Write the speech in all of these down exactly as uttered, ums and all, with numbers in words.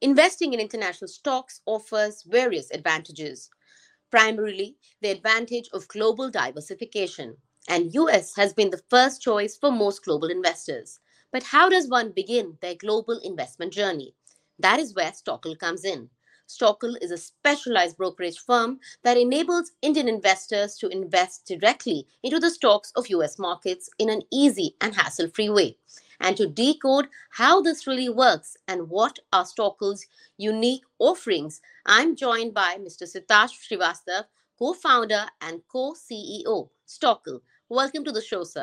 Investing in international stocks offers various advantages. Primarily, the advantage of global diversification, and U S has been the first choice for most global investors. But how does one begin their global investment journey? That is where Stockle comes in. Stockle is a specialized brokerage firm that enables Indian investors to invest directly into the stocks of U S markets in an easy and hassle free way. And to decode how this really works and what are Stockle's unique offerings, I'm joined by Mister Sitash Srivastav, co founder and co C E O, Stockle. Welcome to the show, sir.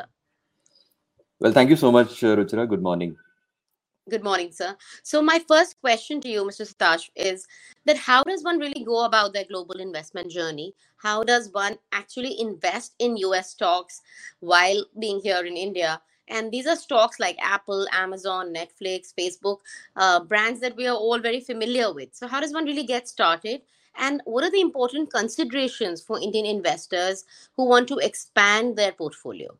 Well, thank you so much, uh, Ruchira. Good morning. Good morning, sir. So, my first question to you, Mister Sitash, is that how does one really go about their global investment journey? How does one actually invest in U S stocks while being here in India? And these are stocks like Apple, Amazon, Netflix, Facebook, uh, brands that we are all very familiar with. So, how does one really get started? And what are the important considerations for Indian investors who want to expand their portfolio?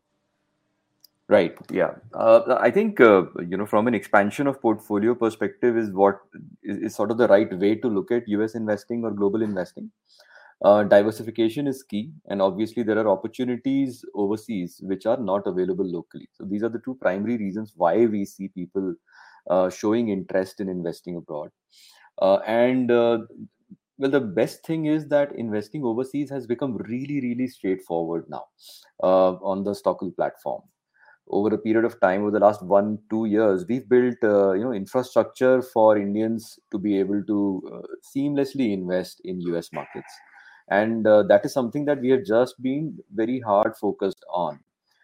Right. Yeah. Uh, I think, uh, you know, from an expansion of portfolio perspective is what is, is sort of the right way to look at U S investing or global investing. Uh, diversification is key. And obviously, there are opportunities overseas which are not available locally. So these are the two primary reasons why we see people uh, showing interest in investing abroad. Uh, and uh, well, the best thing is that investing overseas has become really, really straightforward now uh, on the Stockle platform. Over a period of time, over the last one, two years, we've built uh, you know infrastructure for Indians to be able to uh, seamlessly invest in U S markets, and uh, that is something that we have just been very hard focused on.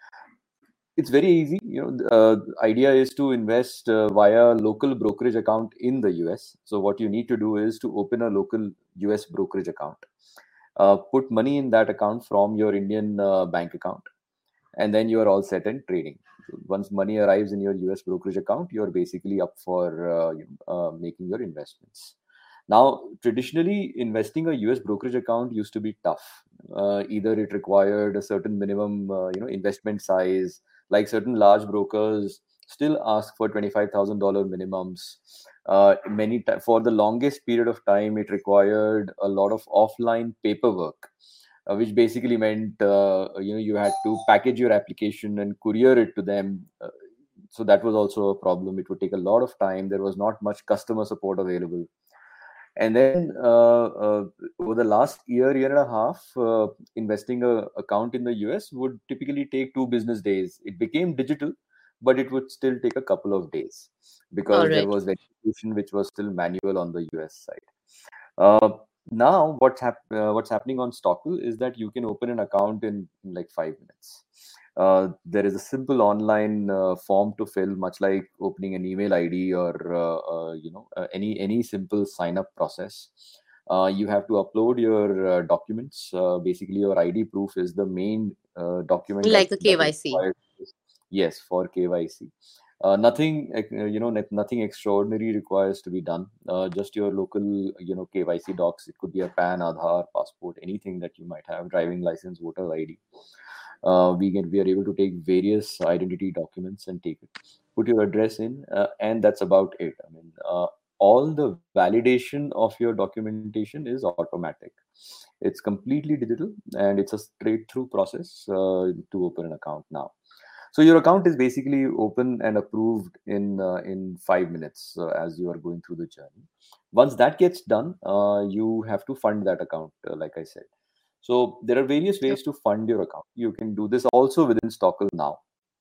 It's very easy. You know, uh, the idea is to invest uh, via local brokerage account in the U S. So what you need to do is to open a local U S brokerage account, uh, put money in that account from your Indian uh, bank account, and then you are all set and trading. So once money arrives in your U S brokerage account, you're basically up for uh, you know, uh, making your investments. Now, traditionally, investing a U S brokerage account used to be tough. Uh, either it required a certain minimum, uh, you know, investment size. Like certain large brokers still ask for twenty-five thousand dollar minimums. Uh, many t- for the longest period of time, it required a lot of offline paperwork, uh, which basically meant uh, you know you had to package your application and courier it to them. Uh, so that was also a problem. It would take a lot of time. There was not much customer support available. And then uh, uh, over the last year, year and a half, uh, investing a account in the U S would typically take two business days. It became digital, but it would still take a couple of days All because there right. was verification which was still manual on the U S side. Uh, Now, what's hap- uh, what's happening on Stockle is that you can open an account in, in like five minutes. Uh, there is a simple online uh, form to fill, much like opening an email I D or uh, uh, you know uh, any any simple sign up process. Uh, you have to upload your uh, documents. Uh, basically, your I D proof is the main uh, document that Like the that is K Y C. required. Yes, for K Y C. Uh, nothing, uh, you know, net- nothing extraordinary requires to be done. Uh, just your local, you know, K Y C docs. It could be a PAN, Aadhaar, passport, anything that you might have, driving license, voter I D. Uh, we can we are able to take various identity documents and take it, put your address in, uh, and that's about it. I mean, uh, all the validation of your documentation is automatic. It's completely digital, and it's a straight through process uh, to open an account now. So your account is basically open and approved in uh, in five minutes uh, as you are going through the journey. Once that gets done, uh, you have to fund that account, uh, like I said. So there are various ways to fund your account. You can do this also within Stockle now.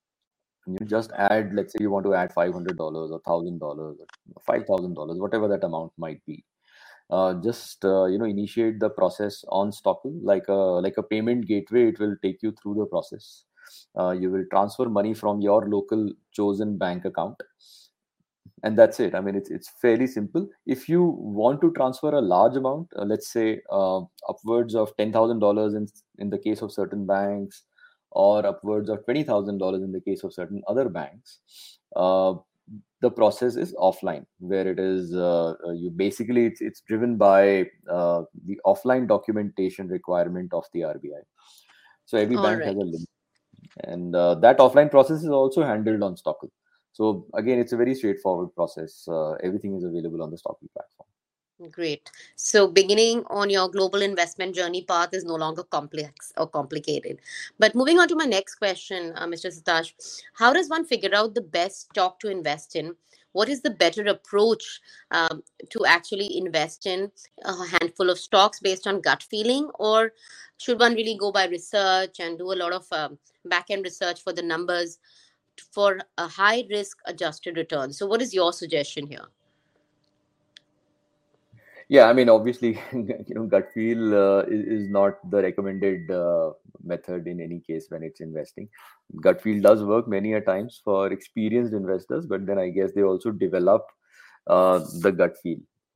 You just add, let's say you want to add five hundred dollars or one thousand dollars or five thousand dollars, whatever that amount might be. Uh, just uh, you know initiate the process on Stockle like a like a payment gateway. It will take you through the process. Uh, you will transfer money from your local chosen bank account, and that's it. I mean, it's it's fairly simple. If you want to transfer a large amount, uh, let's say uh, upwards of ten thousand dollars in in the case of certain banks, or upwards of twenty thousand dollars in the case of certain other banks. Uh, the process is offline, where it is uh, uh, you basically it's it's driven by uh, the offline documentation requirement of the R B I. So every All bank has right. a limit, and uh, that offline process is also handled on Stockle. So again, it's a very straightforward process. Uh, everything is available on the Stockle platform. Great. So, beginning on your global investment journey path is no longer complex or complicated. But moving on to my next question, uh, Mister Satash, how does one figure out the best stock to invest in? What is the better approach um, to actually invest in a handful of stocks based on gut feeling, or should one really go by research and do a lot of um, back end research for the numbers for a high risk adjusted return? So, what is your suggestion here? Yeah, I mean, obviously, you know, gut feel uh, is, is not the recommended uh, method in any case when it's investing. Gut feel does work many a times for experienced investors, but then I guess they also develop uh, the gut feel.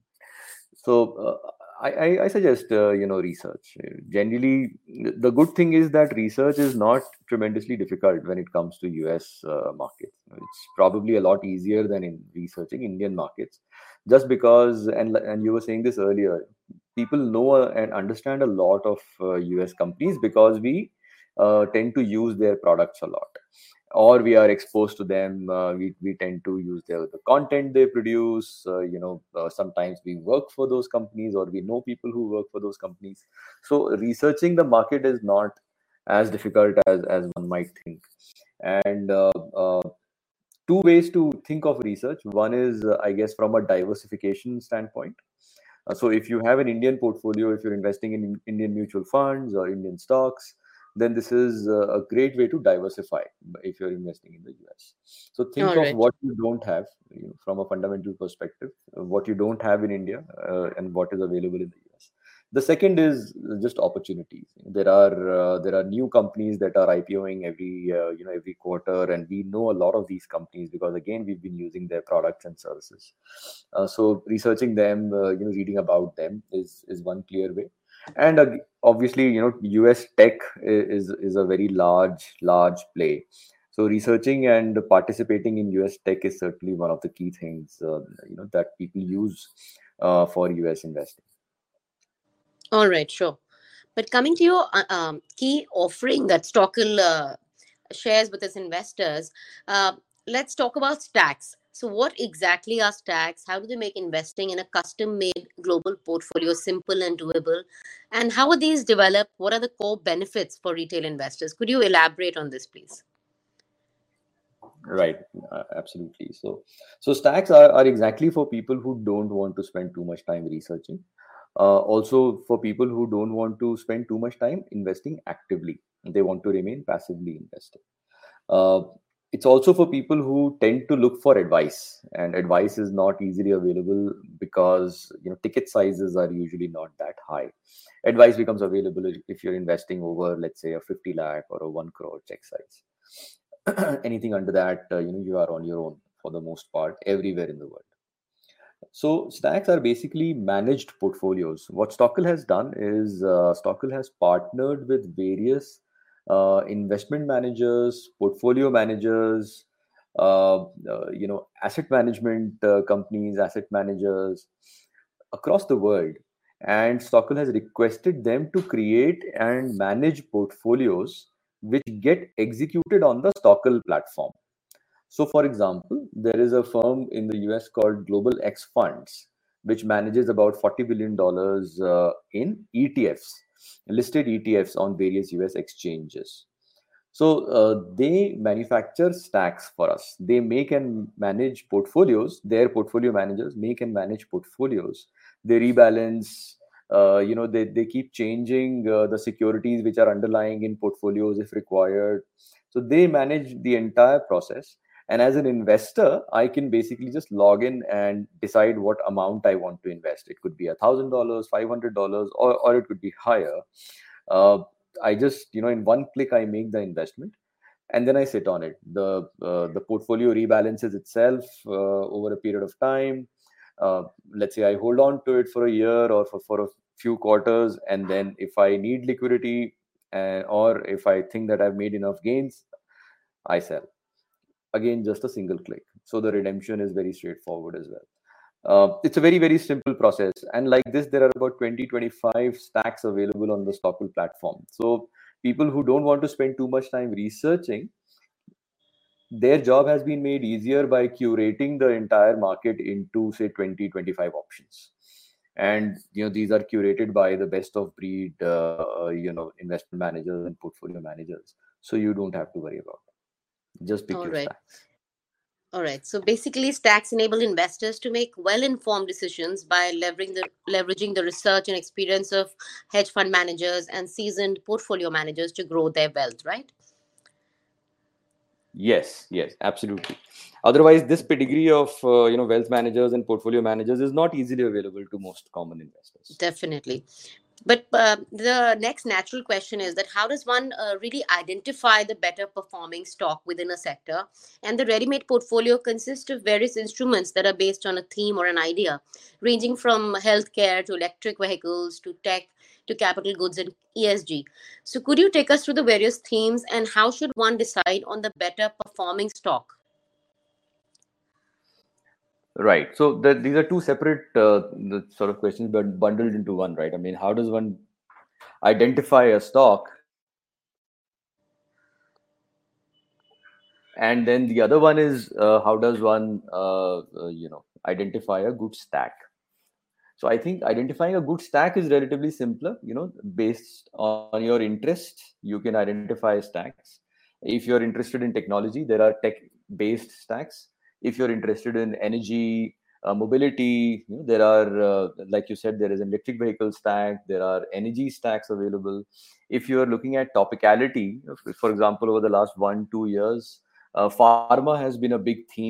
So uh, I, I, I suggest uh, you know research. Generally, the good thing is that research is not tremendously difficult when it comes to U S uh, markets. It's probably a lot easier than in researching Indian markets, just because and and you were saying this earlier. People know and understand a lot of uh, U S companies because we uh, tend to use their products a lot, or we are exposed to them. Uh, we, we tend to use their the content they produce. Uh, you know uh, sometimes we work for those companies, or we know people who work for those companies. So researching the market is not as difficult as as one might think. And uh, uh, two ways to think of research. One is, uh, I guess, from a diversification standpoint. Uh, so if you have an Indian portfolio, if you're investing in Indian mutual funds or Indian stocks, then this is uh, a great way to diversify if you're investing in the U S. So think All of right. what you don't have, you know, from a fundamental perspective, uh, what you don't have in India, uh, and what is available in the U S. The second is just opportunities. There are uh, there are new companies that are IPOing every uh, you know every quarter, and we know a lot of these companies because again we've been using their products and services. Uh, so researching them, uh, you know, reading about them is is one clear way. And uh, obviously, you know, U S tech is is a very large large play. So researching and participating in U S tech is certainly one of the key things, uh, you know, that people use uh, for U S investing. All right, sure. But coming to your uh, um, key offering that Stockle uh, shares with its investors, uh, let's talk about stacks. So, what exactly are stacks? How do they make investing in a custom made global portfolio simple and doable? And how are these developed? What are the core benefits for retail investors? Could you elaborate on this, please? Right, uh, absolutely. So, so stacks are, are exactly for people who don't want to spend too much time researching. Uh, also, for people who don't want to spend too much time investing actively, they want to remain passively invested. Uh, it's also for people who tend to look for advice, and advice is not easily available because you know ticket sizes are usually not that high. Advice becomes available if if you're investing over, let's say, a fifty lakh or a one crore check size. Anything under that, uh, you know, you are on your own for the most part everywhere in the world. So stacks are basically managed portfolios. What Stockle has done is uh, Stockle has partnered with various uh, investment managers, portfolio managers, uh, uh, you know, asset management uh, companies, asset managers across the world. And Stockle has requested them to create and manage portfolios which get executed on the Stockle platform. So, for example, there is a firm in the U S called Global X Funds, which manages about forty billion dollars uh, in E T Fs, listed E T Fs on various U S exchanges. So, uh, they manufacture stacks for us. They make and manage portfolios. Their portfolio managers make and manage portfolios. They rebalance. Uh, you know, they, they keep changing uh, the securities which are underlying in portfolios if required. So they manage the entire process. And as an investor, I can basically just log in and decide what amount I want to invest. It could be a thousand dollars, five hundred dollars, or or it could be higher. Uh, I just, you know, in one click, I make the investment, and then I sit on it. The uh, the portfolio rebalances itself uh, over a period of time. Uh, let's say I hold on to it for a year or for, for a few quarters, and then if I need liquidity, uh, or if I think that I've made enough gains, I sell. Again, just a single click. So the redemption is very straightforward as well. Uh, it's a very, very simple process. And like this, there are about twenty, twenty-five stacks available on the Stockle platform. So people who don't want to spend too much time researching their job has been made easier by curating the entire market into say twenty twenty-five options, and you know these are curated by the best of breed uh, uh, you know investment managers and portfolio managers, so you don't have to worry about it. Just pick All your right. stacks. All right. So basically, stacks enable investors to make well-informed decisions by leveraging the leveraging the research and experience of hedge fund managers and seasoned portfolio managers to grow their wealth, right? Yes, yes, absolutely. Otherwise, this pedigree of uh, you know wealth managers and portfolio managers is not easily available to most common investors. Definitely. But uh, the next natural question is that how does one uh, really identify the better performing stock within a sector? And the ready made portfolio consists of various instruments that are based on a theme or an idea, ranging from healthcare to electric vehicles to tech to capital goods and E S G. So, could you take us through the various themes and how should one decide on the better performing stock? Right. So the, these are two separate uh, the sort of questions, but bundled into one, right? I mean, how does one identify a stock, and then the other one is uh, how does one uh, uh, you know identify a good stack. So I think identifying a good stack is relatively simpler. You know, based on your interest, you can identify stacks. If you're interested in technology, there are tech-based stacks. If you're interested in energy, uh, mobility, you know, there are, uh, like you said, there is an electric vehicle stack. There are energy stacks available. If you're looking at topicality, for example, over the last one, two years, uh, pharma has been a big theme.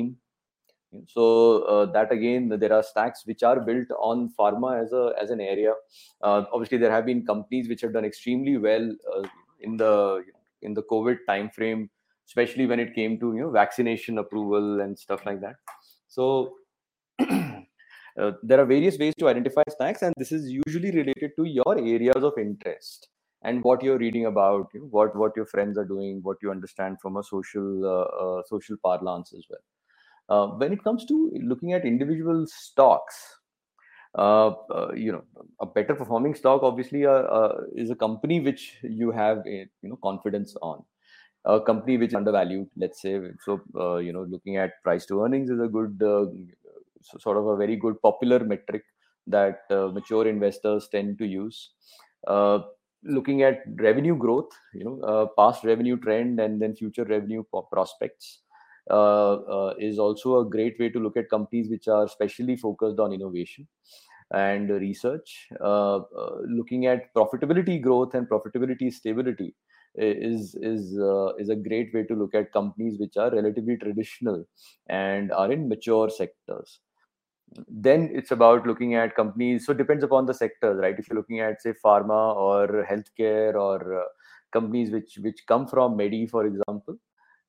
So uh, that again, there are stacks which are built on pharma as a as an area. Uh, obviously, there have been companies which have done extremely well uh, in the in the COVID timeframe, especially when it came to you know vaccination approval and stuff like that. So uh, there are various ways to identify stacks, and this is usually related to your areas of interest and what you're reading about, you know, what what your friends are doing, what you understand from a social uh, uh, social parlance as well. Uh, when it comes to looking at individual stocks, uh, uh, you know, a better performing stock obviously uh, uh, is a company which you have a, you know confidence on. A company which is undervalued, let's say. So uh, you know, looking at price to earnings is a good uh, so- sort of a very good popular metric that uh, mature investors tend to use. Uh, Looking at revenue growth, you know, uh, past revenue trend and then future revenue po- prospects uh, uh, is also a great way to look at companies which are specially focused on innovation and research. Uh, uh, looking at profitability growth and profitability stability is is uh, is a great way to look at companies which are relatively traditional and are in mature sectors. Then it's about looking at companies. So it depends upon the sectors, right? If you're looking at say pharma or healthcare or uh, companies which which come from Medi, for example,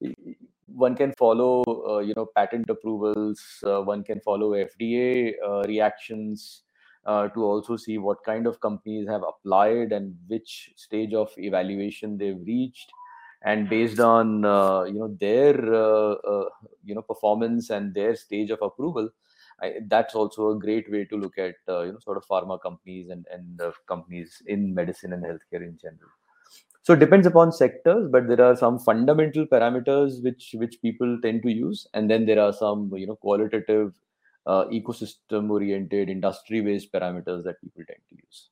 one can follow uh, you know patent approvals. Uh, one can follow F D A uh, reactions uh, to also see what kind of companies have applied and which stage of evaluation they've reached, and based on uh, you know their uh, uh, you know performance and their stage of approval, I, that's also a great way to look at uh, you know sort of pharma companies and and uh, companies in medicine and healthcare in general. So it depends upon sectors, but there are some fundamental parameters which which people tend to use, and then there are some you know qualitative, uh, ecosystem oriented, industry based parameters that people tend to use.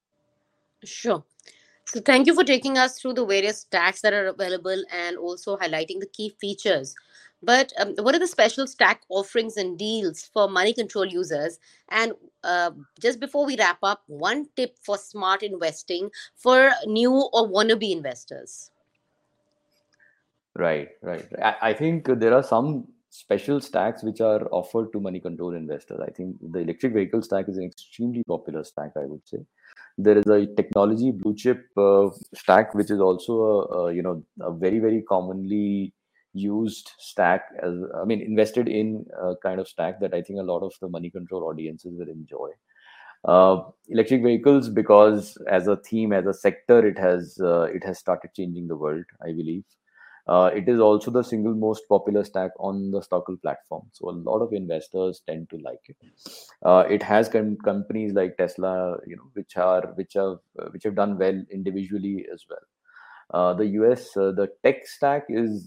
Sure. So, thank you for taking us through the various stacks that are available and also highlighting the key features. But um, what are the special stack offerings and deals for money control users? And uh, just before we wrap up, one tip for smart investing for new or wannabe investors. Right, right. I, I think there are some special stacks which are offered to money control investors. I think the electric vehicle stack is an extremely popular stack, I would say. There is a technology blue chip uh, stack, which is also a, a you know a very very commonly used stack. As I mean, invested in a kind of stack that I think a lot of the money control audiences will enjoy. Uh, electric vehicles, because as a theme, as a sector, it has uh, it has started changing the world, I believe. Uh, it is also the single most popular stack on the Stockle platform, so a lot of investors tend to like it. Uh, it has com- companies like Tesla, you know, which are which have uh, which have done well individually as well. Uh, the U S, uh, the tech stack is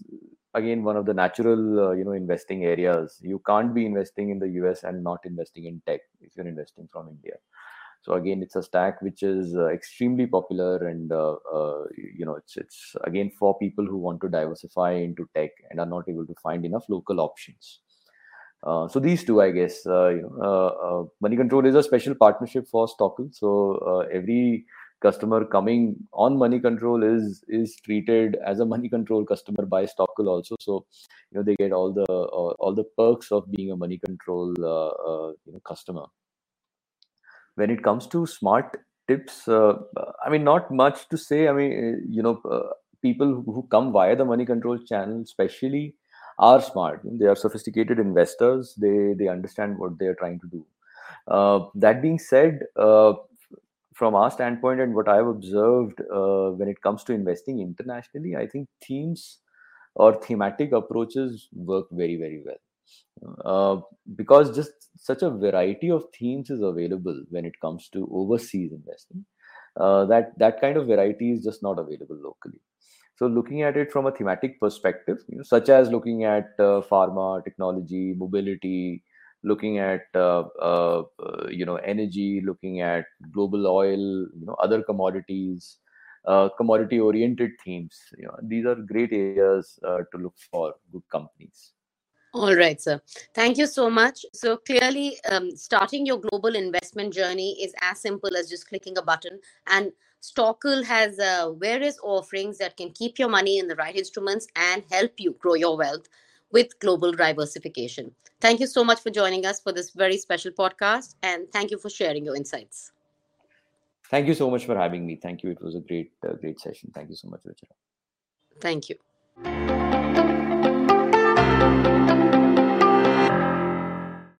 again one of the natural uh, you know investing areas. You can't be investing in the U S and not investing in tech if you're investing from India. So again, it's a stack which is uh, extremely popular, and uh, uh, you know it's it's again for people who want to diversify into tech and are not able to find enough local options. Uh, so these two, I guess, uh, you know, uh, uh, Money Control is a special partnership for Stockle. So uh, every customer coming on Money Control is is treated as a Money Control customer by Stockle also. So you know they get all the uh, all the perks of being a Money Control uh, uh, you know, customer. When it comes to smart tips, uh, I mean, not much to say. I mean, uh, you know, uh, people who who come via the Money Control channel, especially, are smart. They are sophisticated investors. They they understand what they are trying to do. Uh, that being said, uh, from our standpoint and what I've observed uh, when it comes to investing internationally, I think themes or thematic approaches work very, very well. Uh, because just such a variety of themes is available when it comes to overseas investing. Uh, that that kind of variety is just not available locally. So looking at it from a thematic perspective, you know, such as looking at uh, pharma, technology, mobility, looking at uh, uh, uh, you know energy, looking at global oil, you know other commodities, uh, commodity-oriented themes. You know these are great areas uh, to look for good companies. All right, sir. Thank you so much. So clearly, um, starting your global investment journey is as simple as just clicking a button. And Stockle has uh, various offerings that can keep your money in the right instruments and help you grow your wealth with global diversification. Thank you so much for joining us for this very special podcast. And thank you for sharing your insights. Thank you so much for having me. Thank you. It was a great, uh, great session. Thank you so much, Ruchira. Thank you.